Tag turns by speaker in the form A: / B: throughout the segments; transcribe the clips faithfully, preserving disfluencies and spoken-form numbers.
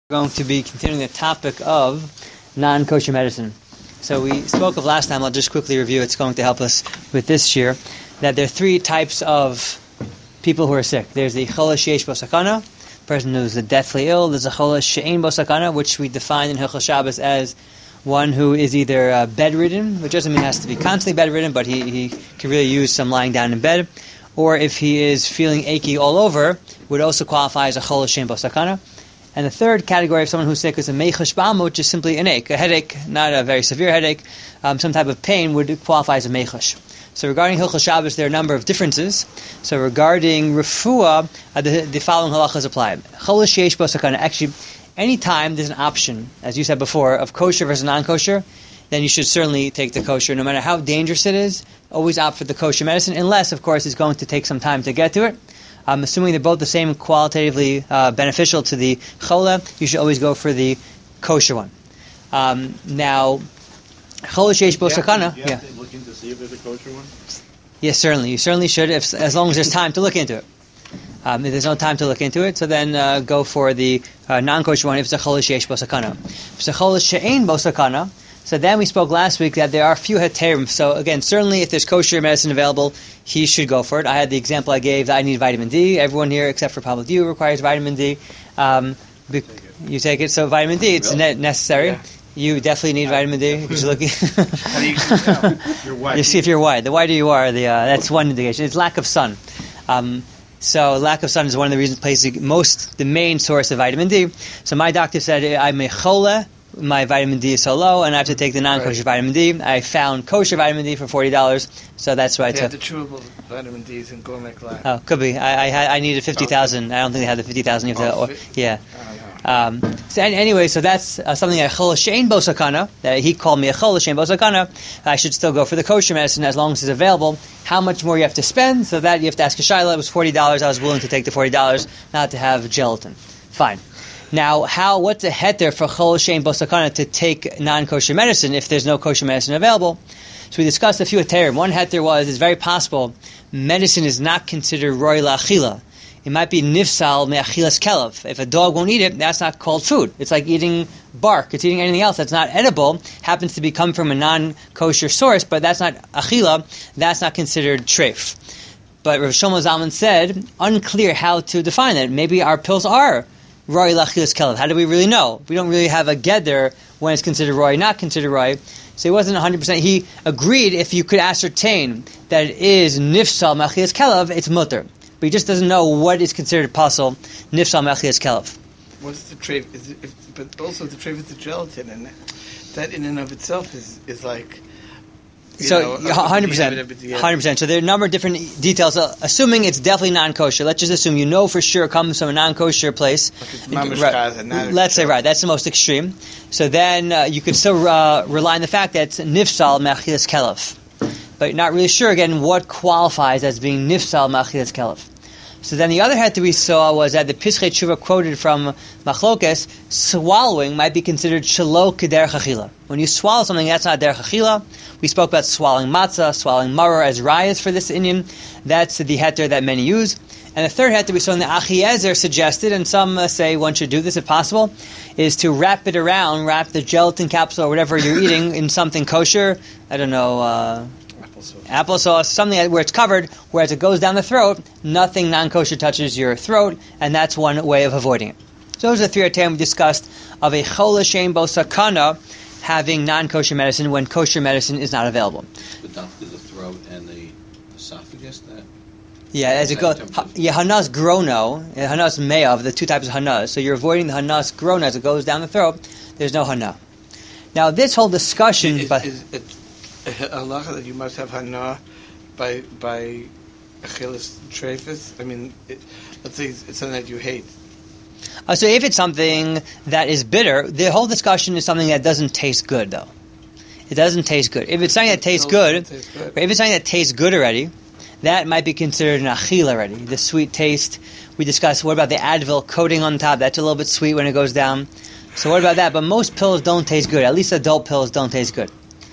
A: Going to be continuing the topic of non-kosher medicine. So we spoke of last time, I'll just quickly review, it's going to help us with this year, that there are three types of people who are sick. There's the chola sheyesh bo sakana, person who's deathly ill. There's a chola she'ein bo sakana, which we define in Hilchos Shabbos as one who is either uh, bedridden, which doesn't mean he has to be constantly bedridden, but he, he can really use some lying down in bed, or if he is feeling achy all over, would also qualify as a chola she'ein bo sakana. And the third category of someone who's sick is a meichash ba'alma, which is simply an ache, a headache, not a very severe headache, um, some type of pain would qualify as a meichash. So regarding Hilchos Shabbos, there are a number of differences. So regarding refuah, uh, the, the following halachas apply. Chola sheyesh bo sakana. Actually, any time there's an option, as you said before, of kosher versus non-kosher, then you should certainly take the kosher, no matter how dangerous it is. Always opt for the kosher medicine, unless, of course, it's going to take some time to get to it. I'm assuming they're both the same, qualitatively uh, beneficial to the chola. You should always go for the kosher one. Um, now, chola sheyesh bo sakana.
B: Do you have to look into see if there's a kosher one?
A: Yes, certainly. You certainly should, if, as long as there's time to look into it. Um, if there's no time to look into it, so then uh, go for the uh, non-kosher one if it's a chola sheyesh bo sakana. If it's a chola she'ein bo sakana, so then we spoke last week that there are a few heterim. So again, certainly if there's kosher medicine available, he should go for it. I had the example I gave that I need vitamin D. Everyone here, except for probably you, requires vitamin D. Um, be- you take it. So vitamin D, it's really? ne- necessary. Yeah. You definitely need vitamin D. Because you're looking.
B: How do you tell? You're white.
A: You see if you're white. The whiter you are, the uh, that's one indication. It's lack of sun. Um, so lack of sun is one of the reasons places most the main source of vitamin D. So my doctor said I'm a chola. My vitamin D is so low, and I have to take the non-kosher right. vitamin D. I found kosher vitamin D for forty dollars, so that's why I took.
C: They had the chewable vitamin D's in Gourmet Glass.
A: Oh, could be. I I, had, I needed fifty thousand. I don't think they had the fifty thousand. You have
C: oh,
A: to, or, yeah. Um, so anyway, so that's uh, something a chola she'ein bo sakana. That he called me a chola she'ein bo sakana. I should still go for the kosher medicine as long as it's available. How much more you have to spend? So that you have to ask a shayla. It was forty dollars. I was willing to take the forty dollars, not to have gelatin. Fine. Now, how? What's a heter for chola she'ein bo sakana to take non-kosher medicine if there's no kosher medicine available? So we discussed a few heterim. One heter was, it's very possible medicine is not considered roy la'achila. It might be nifsal me'achilas kelev. If a dog won't eat it, that's not called food. It's like eating bark. It's eating anything else that's not edible. Happens to be come from a non-kosher source, but that's not achila. That's not considered treif. But Rav Shlomo Zalman said, unclear how to define it. Maybe our pills are roy lachilas kelev. How do we really know? We don't really have a geder when it's considered roy, not considered roy. So he wasn't one hundred percent. He agreed if you could ascertain that it is nifsal machilas kelev, it's mutter. But he just doesn't know what is considered pasul, nifsal machilas kelev.
C: What's the treif? Is it, if, but also the treif is the gelatin, and that in and of itself is, is like... You
A: so one hundred percent, one hundred percent. So there are a number of different details. Uh, assuming it's definitely non-kosher, let's just assume you know for sure it comes from a non-kosher place.
C: Like
A: right. Let's say right, that's the most extreme. So then uh, you could still uh, rely on the fact that it's nifsal me'achilas kelev, but you're not really sure again what qualifies as being nifsal me'achilas kelev. So then the other head that we saw was that the Pischei Tshuva quoted from Machlokes, swallowing might be considered shelo k'derech achila. When you swallow something, that's not derech achila. We spoke about swallowing matzah, swallowing maror as rayas for this Indian. That's the heter that many use. And the third heter we saw in the Achiezer suggested, and some uh, say one should do this if possible, is to wrap it around, wrap the gelatin capsule or whatever you're eating in something kosher. I don't know... Uh, Applesauce. Applesauce, something where it's covered, where as it goes down the throat, nothing non-kosher touches your throat, and that's one way of avoiding it. So those are the three items we discussed of a chola she'ein bo sakana having non-kosher medicine when kosher medicine is not available.
B: But not through the throat and the esophagus? That
A: yeah, as it goes, ha, yeah, hanas grono, hanas me'av, the two types of hanas. So you're avoiding the hanas grono as it goes down the throat. There's no hana. Now this whole discussion,
C: is,
A: but.
C: Is it, halacha that you must have hana by by achilas treifus. I mean, it, let's say it's something that you hate.
A: Uh, so if it's something that is bitter, the whole discussion is something that doesn't taste good, though. It doesn't taste good. If it's something that tastes good,
C: taste good.
A: if it's something that tastes good already, that might be considered an achil already. The sweet taste. We discussed, what about the Advil coating on top? That's a little bit sweet when it goes down. So what about that? But most pills don't taste good. At least adult pills don't taste good.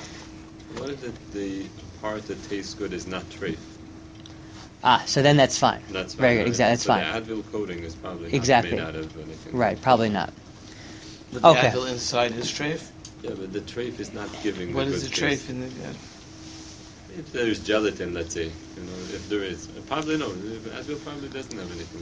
D: What if it, the part that tastes good is not treif?
A: Ah, so then that's fine.
D: That's fine,
A: very good.
D: Right?
A: Exactly, that's
D: so
A: fine.
D: The Advil coating is probably not
A: exactly.
D: made out of anything.
A: Right, probably not.
C: But the
A: Okay.
C: Advil inside is treif.
D: Yeah, but the treif is not giving.
C: What
D: the
C: is
D: good
C: the treif
D: taste.
C: in the? Uh,
D: If there's gelatin, let's say, you know, if there is, probably no. Advil probably doesn't have anything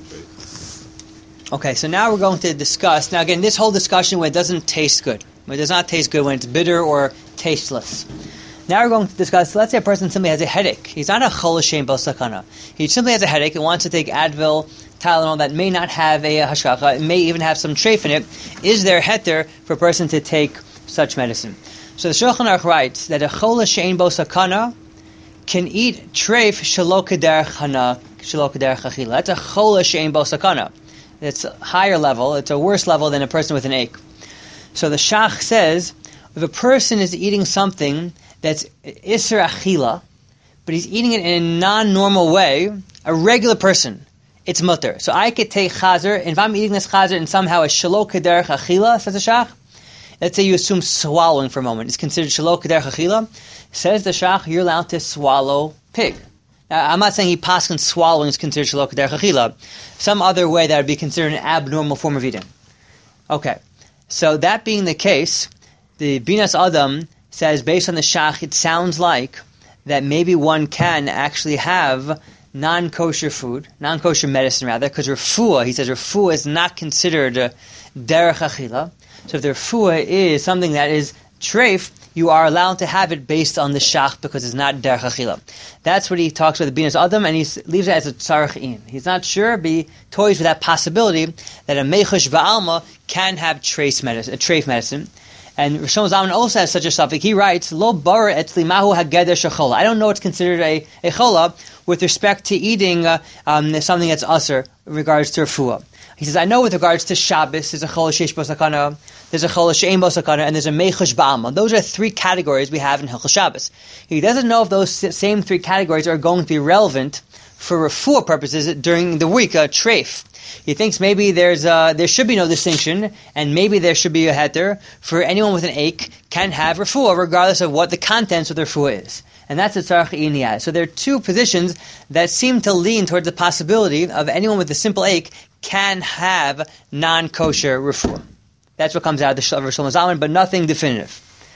D: treif.
A: Okay, so now we're going to discuss. Now, again, this whole discussion when it doesn't taste good, when it does not taste good, when it's bitter or tasteless. Now we're going to discuss. Let's say a person simply has a headache. He's not a chol l'shem b'sakana. He simply has a headache and wants to take Advil, Tylenol that may not have a hashgacha. It may even have some treif in it. Is there heter for a person to take such medicine? So the Shulchan Aruch writes that a chol l'shem b'sakana can eat treif shelo kederech hana, shelo kederech achila. That's a chol l'shem b'sakana. It's a higher level. It's a worse level than a person with an ache. So the Shach says, if a person is eating something that's Isser Achila, but he's eating it in a non-normal way, a regular person, it's mutter. So I could take chazer, and if I'm eating this chazer and somehow it's shelo kederech achila, says the Shach, let's say you assume swallowing for a moment, it's considered shelo kederech achila, says the Shach, you're allowed to swallow pig. Now, I'm not saying he paskins swallowing is considered shelo kederech achila. Some other way that would be considered an abnormal form of eating. Okay, so that being the case, the Binas Adam says, based on the Shach, it sounds like that maybe one can actually have non-kosher food, non-kosher medicine rather, because refuah, he says refuah is not considered uh, derech achila. So if the refuah is something that is treif, you are allowed to have it based on the Shach because it's not derech achila. That's what he talks about the Binas Adam, and he leaves it as a tzarech in. He's not sure, but he toys with that possibility that a mechush ba'alma can have treif medicine, a treif medicine. And Rishon Zalman also has such a suffix. He writes, "Lo bar etzli mahu hageder shechola." I don't know what's considered a, a chola with respect to eating uh, um, something that's usher in regards to refuah. He says, I know with regards to Shabbos, there's a chol sheish b'sakana, there's a chol she'ein b'sakana, and there's a mechush ba'alma. Those are three categories we have in Hilchos Shabbos. He doesn't know if those same three categories are going to be relevant for refuah purposes during the week, uh, treif. He thinks maybe there's uh, there should be no distinction, and maybe there should be a heter for anyone with an ache can have refuah regardless of what the contents of the refuah is. And that's the tzarech iniyah. So there are two positions that seem to lean towards the possibility of anyone with a simple ache can have non-kosher refuah. That's what comes out of the Rav Shlomo Zalman, but nothing definitive.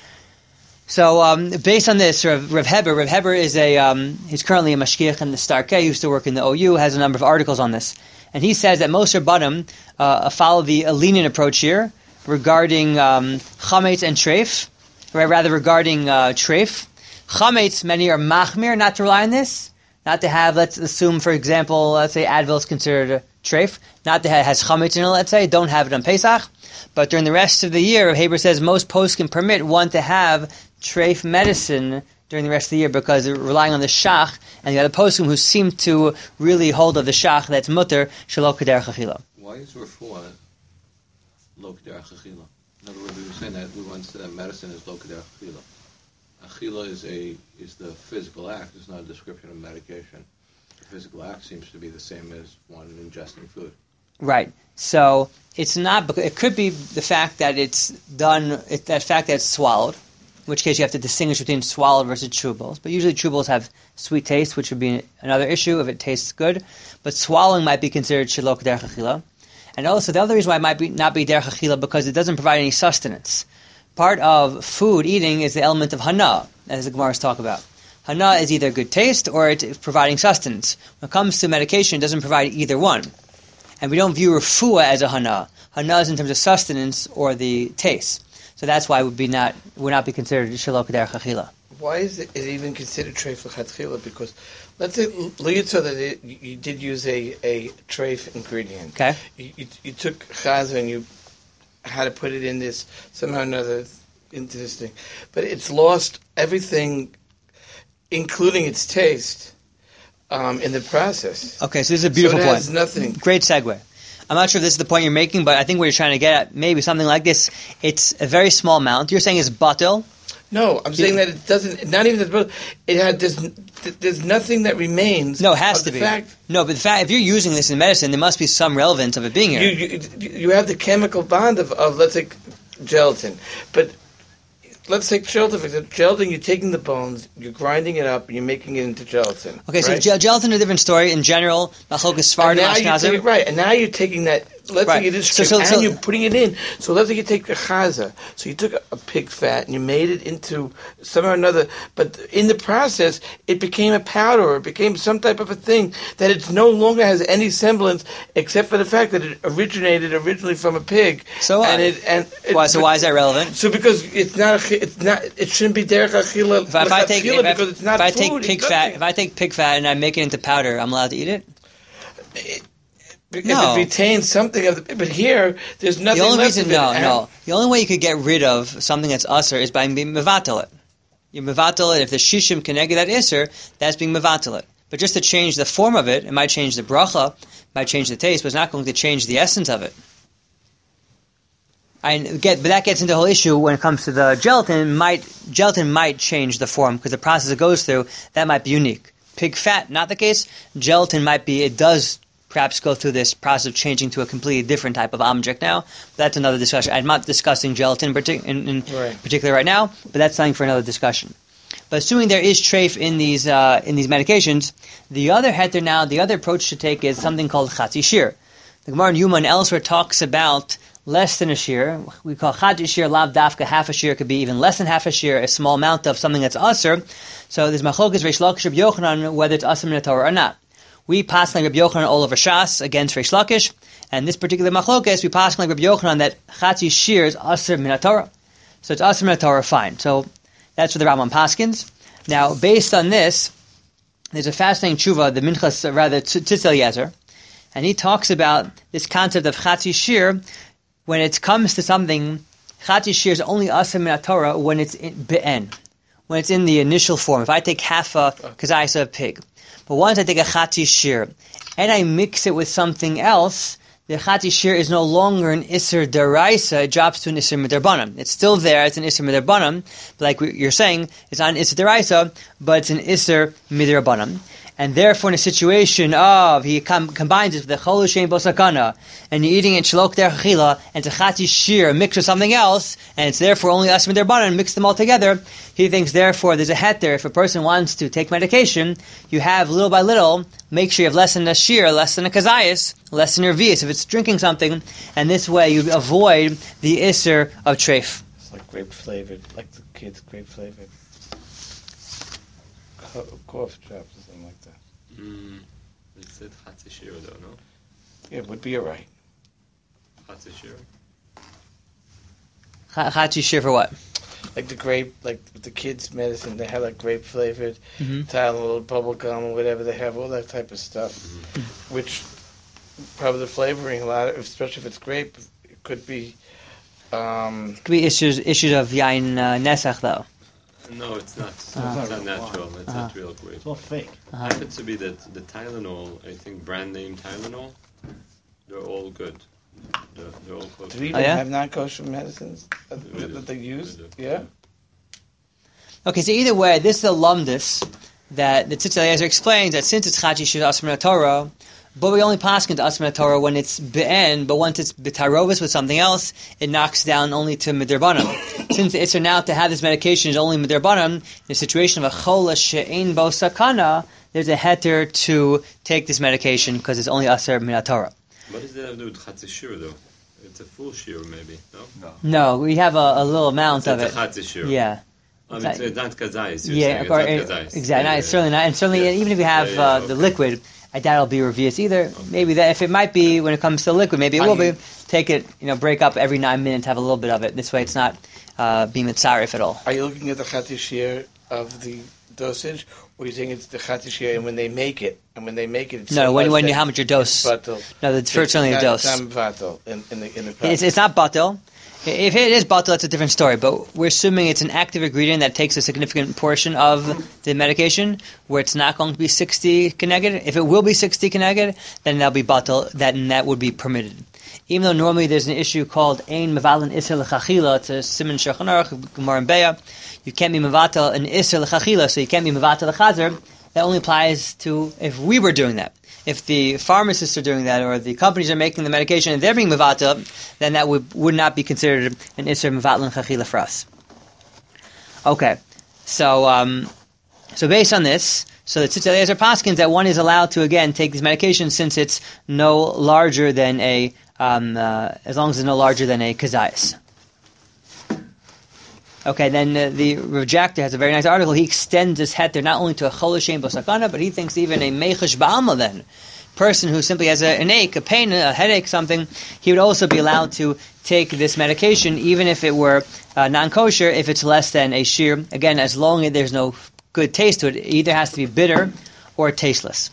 A: So, um, based on this, Rav, Rav Heber, Rav Heber is a, um, he's currently a mashgiach in the Starkei, used to work in the O U, has a number of articles on this. And he says that most Rabbanim uh, follow the lenient approach here regarding um, chametz and treif, or rather regarding uh, treif. Chametz, many are machmir, not to rely on this, not to have, let's assume, for example, let's say Advil is considered a treif, not to have, has chametz in it, let's say, don't have it on Pesach. But during the rest of the year, Rav Heber says most posts can permit one to have treif medicine during the rest of the year because they're relying on the shach, and the other poskim who seem to really hold of the shach that's mutter shelo kederech achila.
B: Why is refuah lo kederech achila? In other words, we were saying that we once said that medicine is lo kederech achila. Achila is a is the physical act. It's not a description of medication. The physical act seems to be the same as one ingesting food.
A: Right. So it's not. It could be the fact that it's done. It, that fact that it's swallowed. In which case you have to distinguish between swallowed versus chewables. But usually chewables have sweet taste, which would be another issue if it tastes good. But swallowing might be considered shelo kederech achila. And also the other reason why it might be not be derech achila because it doesn't provide any sustenance. Part of food eating is the element of hana, as the Gemaras talk about. Hana is either good taste or it's providing sustenance. When it comes to medication, it doesn't provide either one. And we don't view refuah as a hana. Hana is in terms of sustenance or the taste. So that's why it would be not would not be considered shelo kederech achila.
C: Why is it, is it even considered treif l'chatchila? Because let's say Liyitza that it, you, you did use a, a treif ingredient.
A: Okay.
C: You, you, you took chazer and you had to put it in this somehow or another into this thing, but it's lost everything, including its taste, um, in the process.
A: Okay, so this is a beautiful
C: so it
A: point.
C: has nothing.
A: Great segue. I'm not sure if this is the point you're making, but I think what you're trying to get at, maybe something like this, it's a very small amount. You're saying it's batil?
C: No, I'm saying that it doesn't, not even that, it had, there's, there's nothing that remains.
A: No, it has
C: of
A: to
C: the
A: be.
C: Fact.
A: No, but the fact, if you're using this in medicine, there must be some relevance of it being here.
C: You, you, you have the chemical bond of, of, let's say, gelatin. But let's take gelatin. For example, gelatin, you're taking the bones, you're grinding it up, and you're making it into gelatin.
A: Okay, so
C: right?
A: ge- gelatin is a different story. In general, machlokes Sfardim,
C: And now you're
A: Ashkenazim.
C: taking- Right, and now you're taking that let's
A: Right.
C: say you did
A: So-
C: scrape,
A: so-
C: and
A: so-
C: you're putting it in. So let's say you take the chaza. So you took a, a pig fat and you made it into somehow or another. But in the process, it became a powder, or it became some type of a thing that it no longer has any semblance, except for the fact that it originated originally from a pig.
A: So
C: and
A: uh,
C: it and it,
A: why? So why is that relevant?
C: So because it's not, a, it's not, it shouldn't be derech achila
A: If, I- if I take if, I-
C: because it's not
A: if I
C: food.
A: take
C: it's
A: pig
C: nothing.
A: fat, if I take pig fat and I make it into powder, I'm allowed to eat it.
C: If
A: No.
C: it retains something of the, but here there's nothing
A: The only
C: left
A: reason,
C: of it.
A: no,
C: And-
A: no. The only way you could get rid of something that's usher is by being mevatel it. You mevatel it. If the shishim connected that isser, that's being mevatel it. But just to change the form of it, it might change the bracha, it might change the taste, but it's not going to change the essence of it. I get, but that gets into the whole issue when it comes to the gelatin. Might gelatin might change the form because the process it goes through that might be unique. Pig fat, not the case. Gelatin might be. It does perhaps go through this process of changing to a completely different type of object now. But that's another discussion. I'm not discussing gelatin in, partic- in, in
C: Right.
A: particular right now, but that's something for another discussion. But assuming there is treif in these uh, in these medications, the other heter now, the other approach to take is something called chatzi shir. The Gemara in Yuma and elsewhere talks about less than a shir. We call chatzi shir lav dafka, half a shir. It could be even less than half a shir, a small amount of something that's aser. So there's machlokes Reish Lakish Rabbi Yochanan whether it's aser min Torah or not. We pass like Rabbi Yochanan all over Shas against Reish Lakish, and this particular machlokes we pass like Rabbi Yochanan that chatzi shir is aser min Torah. So it's aser min Torah, fine. So that's for the Rambam Paskins. Now, based on this, there's a fascinating tshuva, the Minchas, rather, Tzitz Eliezer, and he talks about this concept of Chatzi Shir. When it comes to something, Chatzi Shir is only Asr Min Torah when it's in Be'en, when it's in the initial form. If I take half a kazayas of pig, but once I take a Chatzi Shir, and I mix it with something else, the Chatzi Shir is no longer an Isser Daraisa, it drops to an Isser Midarbanam. It's still there, it's an Isser Midarbanam, but like you're saying, it's not an Isser Daraisa, but it's an Isser Midarbanam. And therefore, in a situation of, he com- combines it with the Chol Shein Bosakana, and you're eating it Shalok Der Chachila, and it's a Chatzi Shir mixed with something else, and it's therefore only Asr Midarbanam, and mix them all together, he thinks therefore there's a heter. If a person wants to take medication, you have little by little, make sure you have less than a shir, less than a kazayas, less than your vias, if it's drinking something, and this way you avoid the isser of treif.
C: It's like grape flavored, like the kids grape flavored Co- cough drops or something like that.
D: Mm, it said Chatzi Shir though, no?
C: Yeah, it would be alright.
D: Chatzi Shir?
A: Chatzi shir for what?
C: Like the grape, like with the kids' medicine, they have like grape flavored,
A: Mm-hmm.
C: Tylenol, bubble gum, or whatever. They have all that type of stuff,
D: Mm-hmm.
C: which probably the flavoring a lot, of, especially if it's grape, it could be. Um,
A: Could be issues issues of yain uh, nesach though.
D: No, it's not. It's
A: Uh-huh.
D: not natural. It's
A: Uh-huh.
D: not real grape.
E: It's all fake.
A: Uh-huh.
D: Happens to be that the Tylenol, I think brand name Tylenol, they're all good. They're, they're all close.
C: do we
A: Oh,
C: even
A: yeah?
C: have non-kosher medicines that,
D: We do.
C: that they use?
D: We do.
C: Yeah.
A: Okay, so either way, this is a lumdus that the Tzitz Eliezer explains that since it's Chatzi shir asr min Torah, but we only pass into asr min Torah when it's be'en, but once it's betarovis with something else, it knocks down only to midirbanam. Since the Isser now to have this medication is only midirbanam, in a situation of a chola she'ein bo sakana, there's a heter to take this medication because it's only asr min Torah.
D: What does that have to do with Chatzi Shir though? It's a full Shir maybe, no?
A: No, we have a, a little amount of
D: It's
A: it.
D: a Chatzi Shir.
A: Yeah.
D: I mean, it's, it's not Kazais. You're
A: Yeah,
D: saying.
A: of course,
D: It's
A: uh,
D: not Kazais.
A: exactly.
D: Yeah,
A: No, it's certainly not. And certainly,
D: Yeah.
A: even if you have
D: Yeah, yeah,
A: uh,
D: okay.
A: the liquid, I doubt it'll be revius either. Maybe that if it might be when it comes to liquid, maybe it
C: Are
A: will
C: you-
A: be. Take it, you know, break up every nine minutes, have a little bit of it. This way, it's not uh, being mitzaref at all.
C: Are you looking at the Chatzi Shir of the dosage, or are you saying it's the Chatzi Shir and when they make it, and when they make it, it's
A: No,
C: so
A: when
C: much
A: when
C: that
A: you how much your dose?
C: it's batel.
A: No, the first certainly a
C: It's
A: dose.
C: not- It's not batel in, in the in the
A: It's, it's not batil. If it is batil, that's a different story. But we're assuming it's an active ingredient that takes a significant portion of the medication, where it's not going to be sixty keneged. If it will be sixty keneged, then that'll be batil. That and that would be permitted. Even though normally there's an issue called ein mevalin iser lechachila, it's a siman shulchan aruch, Gemara and Beya. You can't be mevatel an iser lechachila, so you can't be mevatel lechazer. That only applies to if we were doing that. If the pharmacists are doing that, or the companies are making the medication and they're being mevatel, then that would would not be considered an iser mevatel lechachila for us. Okay, so um, so based on this, so the Tzitz Eliezer paskins that one is allowed to again take these medications since it's no larger than a um, uh, as long as it's no larger than a kazayas. Okay, then uh, the rejector has a very nice article. He extends this heter not only to a chol l'shem b'sakana, but he thinks even a meichash ba'alma then, person who simply has a, an ache, a pain, a headache, something, he would also be allowed to take this medication, even if it were uh, non-kosher, if it's less than a shear. Again, as long as there's no good taste to it, it either has to be bitter or tasteless.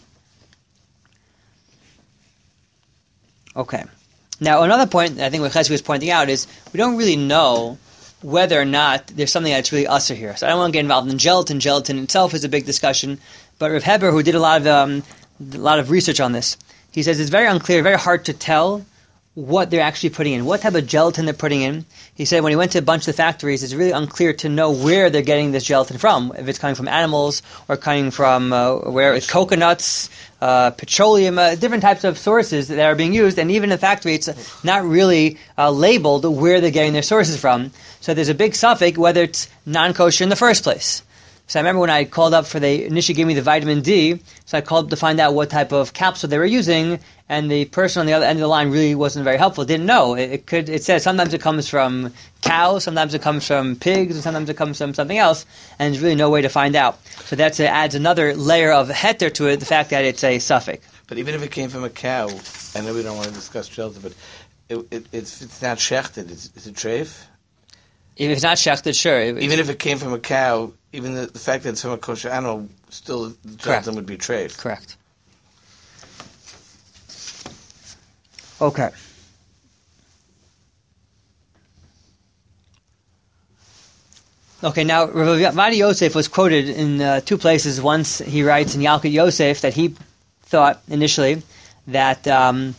A: Okay. Now, another point I think what Chesed was pointing out is we don't really know whether or not there's something that's really usher here. So I don't want to get involved in gelatin. Gelatin itself is a big discussion. But Rav Heber, who did a lot of um, a lot of research on this, he says it's very unclear, very hard to tell what they're actually putting in, what type of gelatin they're putting in. He said when he went to a bunch of the factories, it's really unclear to know where they're getting this gelatin from, if it's coming from animals or coming from uh, where it's coconuts, uh, petroleum, uh, different types of sources that are being used. And even in the factory, it's not really uh, labeled where they're getting their sources from. So there's a big suffix whether it's non-kosher in the first place. So I remember when I called up for the, initially gave me the vitamin D, so I called to find out what type of capsule they were using, and the person on the other end of the line really wasn't very helpful. Didn't know. It, it could. It says sometimes it comes from cows, sometimes it comes from pigs, and sometimes it comes from something else, and there's really no way to find out. So that uh, adds another layer of heter to it, the fact that it's a suffix.
C: But even if it came from a cow, I know we don't want to discuss gelatin, but it, it, it's, it's not shechted, it's, it's a treif.
A: If it's not shechted, sure. It,
C: even if it came from a cow, even the, the fact that it's from a kosher animal, still the gelatin
A: Correct.
C: would be treif.
A: Correct. Okay. Okay, now Rav Vadi Yosef was quoted in uh, two places. Once he writes in Yalkut Yosef that he thought initially that, um,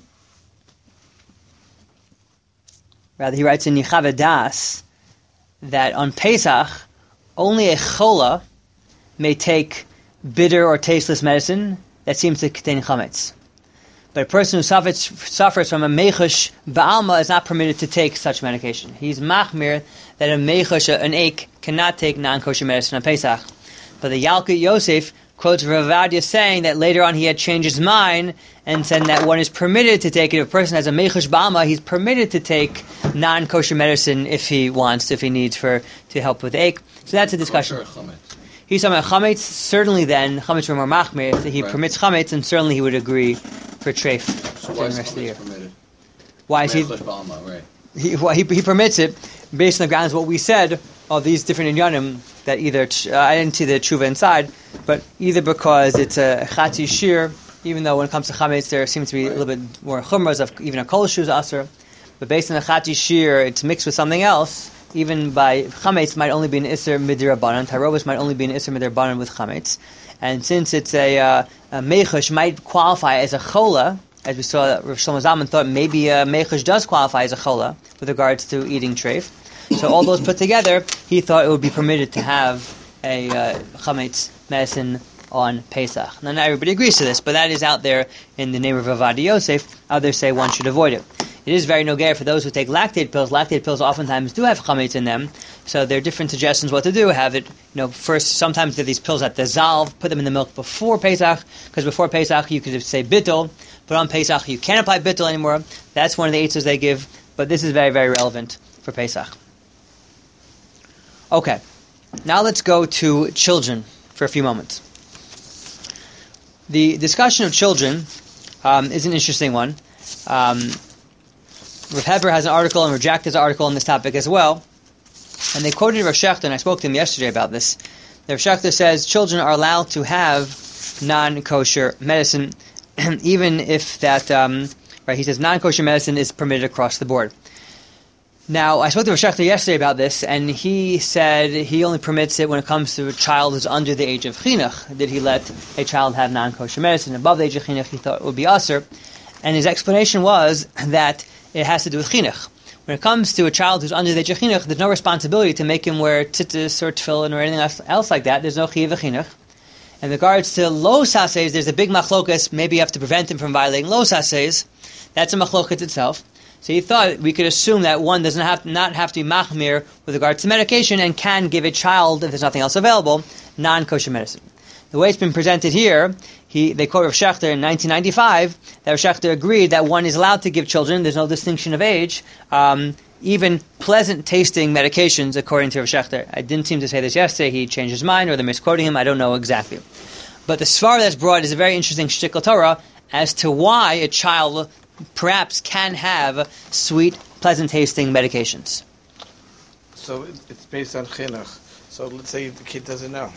A: rather he writes in Yechav Das that on Pesach, only a chola may take bitter or tasteless medicine that seems to contain chametz. But a person who suffers, suffers from a meichash ba'alma is not permitted to take such medication. He's machmir that a meichash, an ache, cannot take non-kosher medicine on Pesach. But the Yalkut Yosef quotes Rav Vadia saying that later on he had changed his mind and said that one is permitted to take it. If a person has a meichash ba'alma, he's permitted to take non-kosher medicine if he wants, if he needs for to help with the ache. So that's a discussion. He's talking about chametz. Certainly, then chametz from our machmir. If he right. permits chametz, and certainly he would agree for treif
B: so
A: during the rest of the year.
B: Permitted?
A: Why is he?
B: Balma, right.
A: He, well, he he permits it based on the grounds of what we said of these different inyanim that either uh, I didn't see the tshuva inside, but either because it's a chatzi shir, even though when it comes to chametz there seems to be right. a little bit more chumras of even a kol shuz aser, but based on the chatzi shir, it's mixed with something else. Even by chametz might only be an iser midirabanan. Tarobos might only be an iser midirabanan with chametz. And since it's a, uh, a meichash might qualify as a chola, as we saw that Rav Shlomo Zalman thought maybe a meichash does qualify as a chola with regards to eating treif. So all those put together, he thought it would be permitted to have a uh, chametz medicine on Pesach. Now, not everybody agrees to this, but that is out there in the name of Rav Vadia Yosef. Others say one should avoid it. It is very nogay for those who take lactate pills. Lactate pills oftentimes do have chametz in them, so there are different suggestions what to do. Have it, you know, first, sometimes there are these pills that dissolve, put them in the milk before Pesach, because before Pesach you could say bittul, but on Pesach you can't apply bittul anymore. That's one of the eitzos they give, but this is very, very relevant for Pesach. Okay, now let's go to children for a few moments. The discussion of children um, is an interesting one. Um, Rav Heber has an article, and Rav Jack has an article on this topic as well. And they quoted Rav Shechter, and I spoke to him yesterday about this. Rav Shechter says children are allowed to have non-kosher medicine, even if that, um, right, he says non-kosher medicine is permitted across the board. Now, I spoke to Rav Shechter yesterday about this, and he said he only permits it when it comes to a child who's under the age of chinuch. Did he let a child have non-kosher medicine? Above the age of chinuch, he thought it would be usher. And his explanation was that it has to do with chinuch. When it comes to a child who's under the age of chinuch, there's no responsibility to make him wear tzitzis or tefillin or anything else, else like that. There's no chiyuv chinuch. In regards to lo saseis, there's a big machlokas. Maybe you have to prevent him from violating lo saseis. That's a machlokas itself. So he thought we could assume that one doesn't have not have to be machmir with regards to medication and can give a child, if there's nothing else available, non-kosher medicine. The way it's been presented here, he they quote Rav Shechter in nineteen ninety-five that Rav Shechter agreed that one is allowed to give children. There's no distinction of age. Um, even pleasant-tasting medications, according to Rav Shechter. I didn't seem to say this yesterday. He changed his mind, or they're misquoting him. I don't know exactly. But the svar that's brought is a very interesting shtickle Torah as to why a child perhaps can have sweet, pleasant-tasting medications.
C: So it- it's based on chinuch. So let's say the kid doesn't know.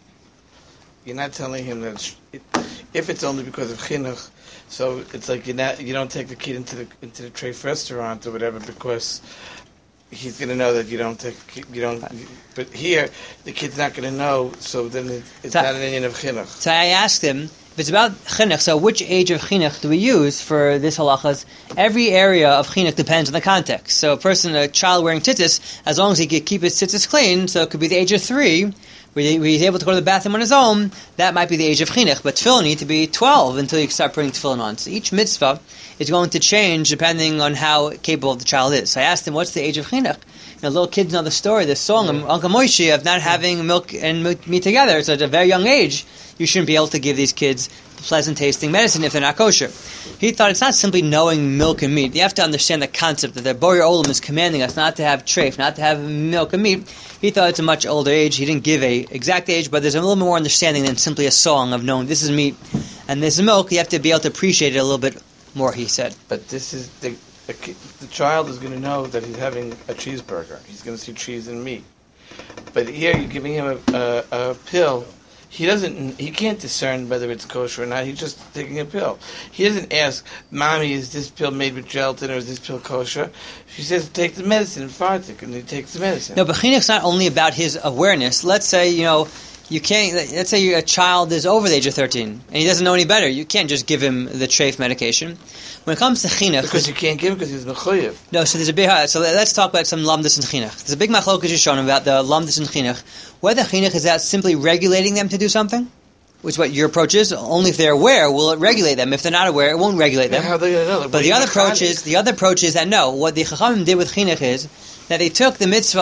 C: You're not telling him that sh- it, if it's only because of chinuch. So it's like you're not, you don't take the kid into the into the treif restaurant or whatever because he's going to know that you don't take you don't. But here the kid's not going to know. So then it, it's
A: So-
C: not an Indian of chinuch.
A: So I asked him, if it's about chinuch, so which age of chinuch do we use for this halachas? Every area of chinuch depends on the context. So a person, a child wearing tzitzis, as long as he can keep his tzitzis clean, so it could be the age of three, where he- where he's able to go to the bathroom on his own, that might be the age of chinuch. But tefillin need to be twelve until you start putting tefillin on. So each mitzvah is going to change depending on how capable the child is. So I asked him, what's the age of chinuch? You know, little kids know the story, the song of Uncle Moshe of not having milk and mi- meat together. So at a very young age, you shouldn't be able to give these kids pleasant tasting medicine if they're not kosher. He thought it's not simply knowing milk and meat. You have to understand the concept that the Boyer Olam is commanding us not to have treif, not to have milk and meat. He thought it's a much older age. He didn't give a exact age, but there's a little more understanding than simply a song of knowing this is meat and this is milk. You have to be able to appreciate it a little bit more, he said.
C: But this is the a ki- the child is going to know that he's having a cheeseburger. He's going to see cheese and meat. But here you're giving him a, a, a pill. He doesn't. He can't discern whether it's kosher or not. He's just taking a pill. He doesn't ask, "Mommy, is this pill made with gelatin or is this pill kosher?" She says, "Take the medicine, fartik," and he takes the medicine.
A: No, but chinuch's not only about his awareness. Let's say, you know, you can't, let's say a child is over the age of thirteen and he doesn't know any better. You can't just give him the treif medication. When it comes to chinuch,
C: Because you can't give him because he's mechuyev.
A: no, so there's a big, so let's talk about some lamdus and chinuch. There's a big machlokas Yishonim about the lamdus and chinuch. Whether chinuch is that simply regulating them to do something, which is what your approach is. Only if they're aware will it regulate them. If they're not aware, it won't regulate them.
C: How are they going to know?
A: But the other approach is the other approach is that no, what the Chachamim did with chinuch is that they took the mitzvah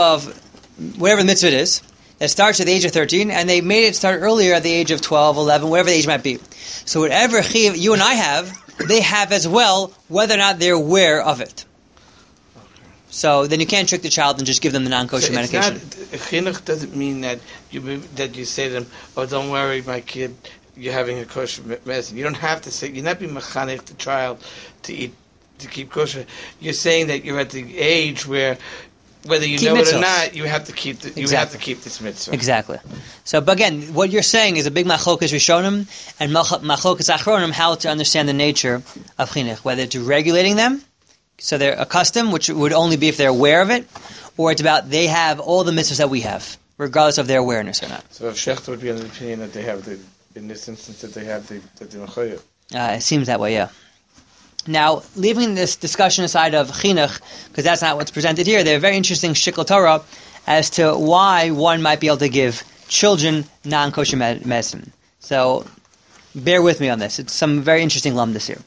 A: of whatever the mitzvah is that starts at the age of thirteen, and they made it start earlier at the age of twelve, eleven, whatever the age might be. So whatever chiv you and I have, they have as well, whether or not they're aware of it. So then you can't trick the child and just give them the non-kosher
C: So it's
A: medication.
C: not, chinuch doesn't mean that you that you say to them, "Oh, don't worry, my kid, you're having a kosher me- medicine." You don't have to say. You're not being mechanech the child to eat to keep kosher. You're saying that you're at the age where, whether you
A: Keep
C: know it
A: mitzvahs.
C: or not, you have to keep the, you have
A: Exactly.
C: to keep this mitzvah.
A: Exactly. So, but again, what you're saying is a big machlokas rishonim and mach- machlokas achronim how to understand the nature of chinuch, whether it's regulating them, so they're accustomed, which would only be if they're aware of it, or it's about they have all the mitzvahs that we have, regardless of their awareness or not.
C: So if Shechter would be under the opinion that they have the, in this instance that they have the that they're mechuyev.
A: Uh, it seems that way, yeah. Now, leaving this discussion aside of chinuch, because that's not what's presented here, there's a very interesting shikl Torah as to why one might be able to give children non-kosher med- medicine. So, bear with me on this. It's some very interesting lumdus here.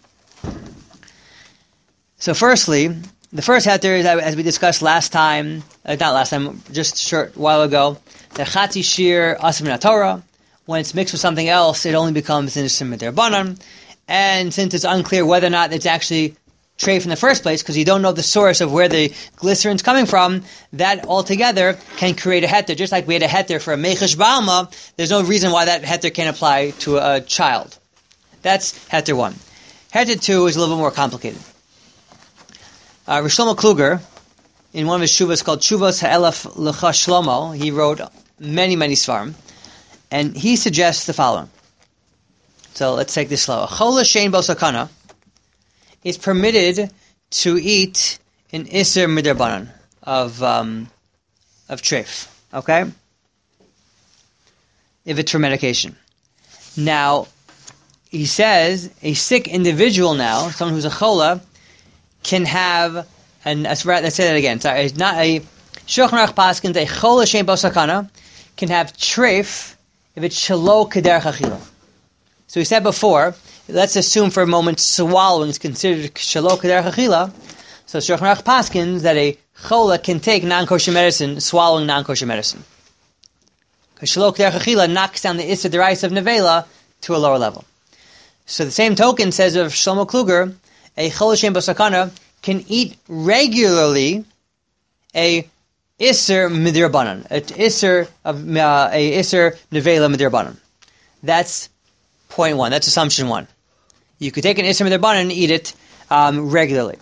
A: So, firstly, the first heter is, as we discussed last time, uh, not last time, just a short while ago, the chati shir asim min Torah. When it's mixed with something else, it only becomes nisim midrabanan. And since it's unclear whether or not it's actually treif in the first place, because you don't know the source of where the glycerin's coming from, that altogether can create a heter. Just like we had a heter for a mechish ba'alma, there's no reason why that heter can't apply to a child. That's heter one. Heter two is a little bit more complicated. Uh, Rish Shlomo Kluger, in one of his shuvas called Shuvas Ha'elef L'cha Shlomo, he wrote many, many svarim, and he suggests the following. So let's take this slow. Chola shein bo sakana is permitted to eat an iser midrabanan of um, of treif. Okay, if it's for medication. Now he says a sick individual now, someone who's a chola, can have and let's say that again. Sorry, it's not a shulchan aruch paskin. A chola shein bo sakana can have treif if it's shelo kederach achila. So we said before, let's assume for a moment swallowing is considered shelo kederach achila. So Shulchan Aruch paskins that a chola can take non-kosher medicine, swallowing non-kosher medicine. Shalok Derech Achila knocks down the Issa Derais of Nevela to a lower level. So the same token says of Shlomo Kluger, a Chol Shem B'Sakana can eat regularly a Isser Midirbanan, a Isser of uh, a Isser Nevela Midirbanan. That's point one. That's assumption one. You could take an Isser Midirbanan and eat it um, regularly.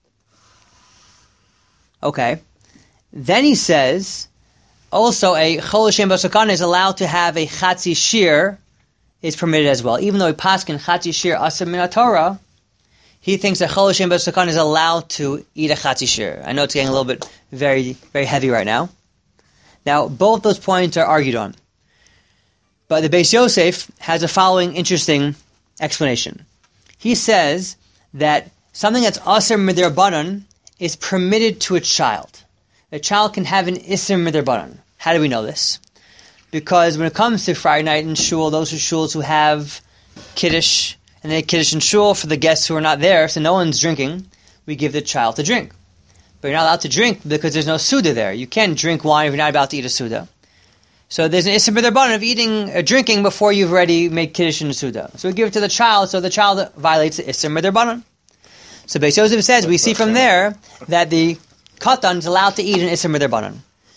A: Okay. Then he says, also a Chol Shem B'Sakana is allowed to have a Chatzi Shir, is permitted as well. Even though he paskin Chatzi Shir Asr Min HaTorah, he thinks that Chol Shem B'Sakana is allowed to eat a Chatzi Shir. I know it's getting a little bit very, very heavy right now. Now, both those points are argued on. But the Beis Yosef has a following interesting explanation. He says that something that's Asr Midirbanan is permitted to a child. A child can have an Isser Midirbanan. How do we know this? Because when it comes to Friday night in shul, those are shuls who have Kiddush, and they Kiddush in shul for the guests who are not there, so no one's drinking, we give the child to drink. But you're not allowed to drink because there's no Suda there. You can't drink wine if you're not about to eat a Suda. So there's an Isser Midirbanan of eating, uh, drinking before you've already made Kiddush and Suda. So we give it to the child, so the child violates the Isser Midirbanan. So Beis Yosef says, we see from there that the Katan is allowed to eat an Isser Midirbanan.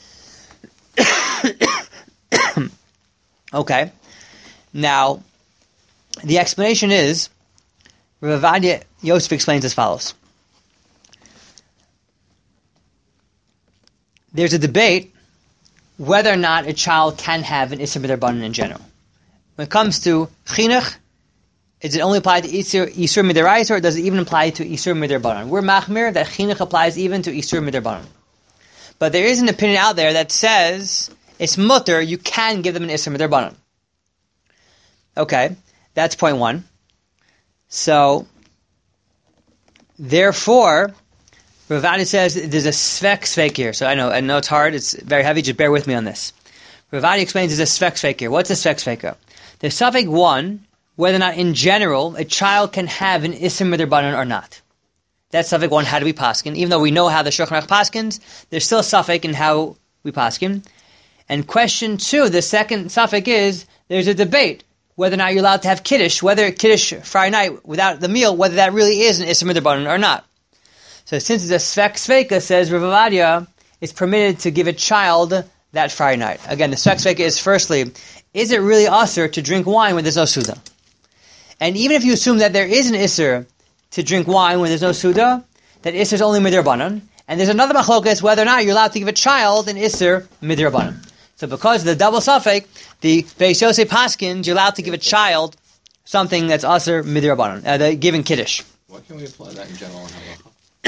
A: Okay. Now, the explanation is, Rav Ovadia Yosef explains as follows. There's a debate whether or not a child can have an Isser Midirbanan in general. When it comes to Chinuch, does it only apply to Isur, Isur Midirais, or does it even apply to Isur Midirbanan? We're machmir that Chinuch applies even to Isur Midirbanan. But there is an opinion out there that says it's mutter, you can give them an Isur Midirbanan. Okay, that's point one. So, therefore, Rav Ovadia says there's a svek svek here. So I know, I know it's hard, it's very heavy, just bear with me on this. Rav Ovadia explains there's a svek svek here. What's a svek svek? The suffix one, whether or not in general a child can have an Isser Midirbanan or not. That's suffix one, how do we paskin? Even though we know how the Shulchan Aruch paskins, there's still a suffix in how we paskin. And question two, the second suffix is, there's a debate whether or not you're allowed to have Kiddush, whether Kiddush Friday night without the meal, whether that really is an Isser Midirbanan or not. So since it's a Svek Sveka, says Rav Ovadia, it's permitted to give a child that Friday night. Again, the Svek Sveka is firstly, is it really Asr to drink wine when there's no Suda? And even if you assume that there is an Isser to drink wine when there's no Suda, that Isser is only Midirbanan, and there's another machlokas whether or not you're allowed to give a child an Isser Midirbanan. So because of the double suffix, the Beis Yosef paskins, you're allowed to give a child something that's Asr Midirbanan, uh, the giving Kiddush.
B: Why can't we apply that in general in halacha?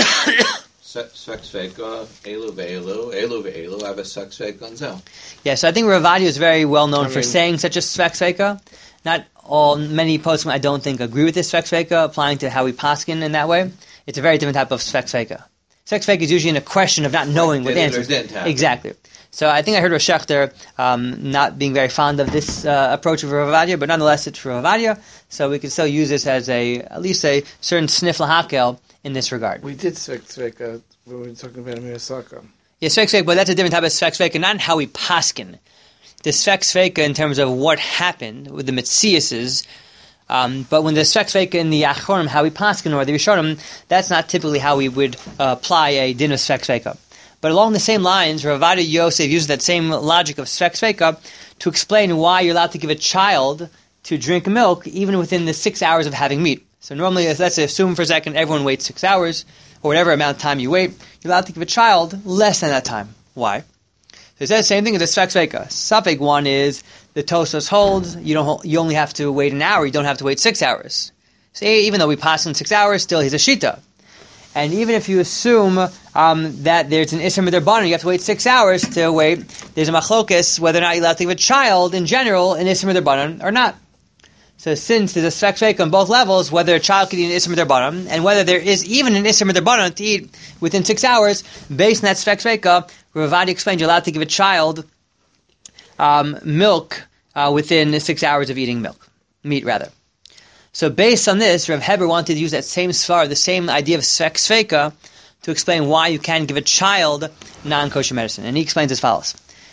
B: Svek sveka, elu ve'elu, elu ve'elu, I have a svek sveka on zel.
A: Yeah, so I think Rav Ovadia is very well known
C: I
A: for
C: mean,
A: saying such a Svek Sveka. Not all, many poskim I don't think agree with this Svek Sveka, applying to how we paskin in that way. It's a very different type of Svek Sveka. Svek Sveka is usually in a question of not knowing what the answer is. Exactly. So I think I heard Rosh Shechter um, not being very fond of this uh, approach of Rav Ovadia, but nonetheless it's Rav Ovadia, so we can still use this as a, at least a certain sniff lahakel in this regard.
C: We did Svek Sveka when we were talking about Amir Saka.
A: Yeah, Svek Sveka, but that's a different type of Svek Sveka, not how we paskin. The Svek Sveka in terms of what happened with the Metziuses, um, but when the Svek Sveka in the Achronim, how we paskin, or the Rishonim, that's not typically how we would uh, apply a din of Svek Sveka. But along the same lines, Rav Ovadia Yosef uses that same logic of Svek Sveka to explain why you're allowed to give a child to drink milk even within the six hours of having meat. So normally, let's assume for a second everyone waits six hours, or whatever amount of time you wait, you're allowed to give a child less than that time. Why? So it says the same thing as the Svek Sveka. Suffix one is, the Tosfos holds, you don't, you only have to wait an hour, you don't have to wait six hours. So even though we pass in six hours, still he's a Shita. And even if you assume um, that there's an Isser Midirbanan, you have to wait six hours to wait, there's a machlokas whether or not you're allowed to give a child in general an Isser Midirbanan or not. So since there's a Svek Sveka on both levels, whether a child can eat an Isser Midirbanan, and whether there is even an Isser Midirbanan to eat within six hours, based on that Svek Sveka, Rav Ovadia explained you're allowed to give a child um, milk uh, within six hours of eating milk, meat rather. So based on this, Rav Heber wanted to use that same svar, the same idea of Svek Sveka, to explain why you can give a child non-kosher medicine. And he explains as follows.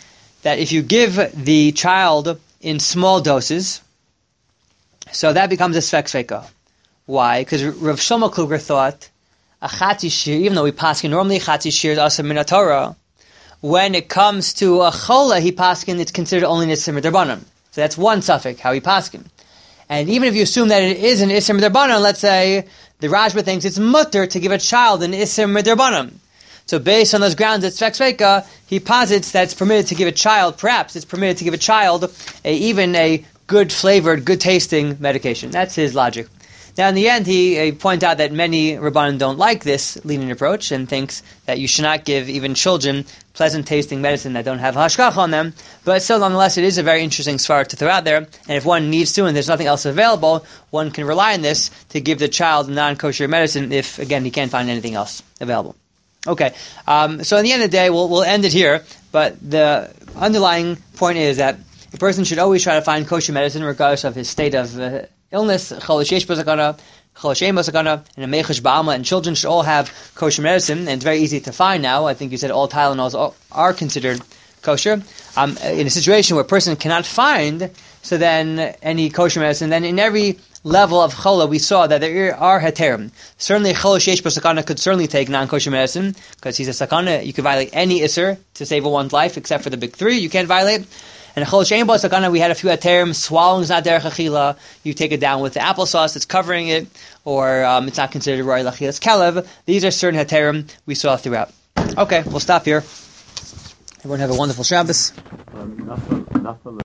A: that if you give the child in small doses, so that becomes a sfek sveka. Why? Because Rav Shlomo Kluger thought a chatzi shir, even though we paskin normally chatzi shir is asa min Torah, when it comes to a chola, he paskin, it's considered only an iser midrabanan. So that's one suffix, how he paskin. And even if you assume that it is an iser midrabanan, let's say the Rashba thinks it's mutter to give a child an iser midrabanan. So based on those grounds, at Sfek Sveka, he posits that it's permitted to give a child, perhaps it's permitted to give a child a, even a good flavored, good tasting medication. That's his logic. Now in the end, he, he points out that many Rabbanan don't like this lenient approach and thinks that you should not give even children pleasant tasting medicine that don't have hashkach on them. But still, nonetheless, it is a very interesting svara to throw out there. And if one needs to and there's nothing else available, one can rely on this to give the child non-kosher medicine if, again, he can't find anything else available. Okay, um, so in the end of the day, we'll we'll end it here. But the underlying point is that a person should always try to find kosher medicine, regardless of his state of uh, illness. Cholish yesh b'sakana, cholish ein b'sakana, and a mechish ba'alma, and children should all have kosher medicine. And it's very easy to find now. I think you said all Tylenols are considered kosher. Um, in a situation where a person cannot find, so then any kosher medicine, then in every level of chola, we saw that there are heterim. Certainly, cholish yesh b'sakana could certainly take non-kosher medicine, because he's a sakana. You could violate any iser to save one's life, except for the big three. You can't violate. And cholish ein b'sakana, we had a few heterim. Swallowing is not derech achila. You take it down with the applesauce that's covering it, or um, it's not considered roi lachilas kelev. These are certain heterim we saw throughout. Okay, we'll stop here. Everyone have a wonderful Shabbos.
B: Um,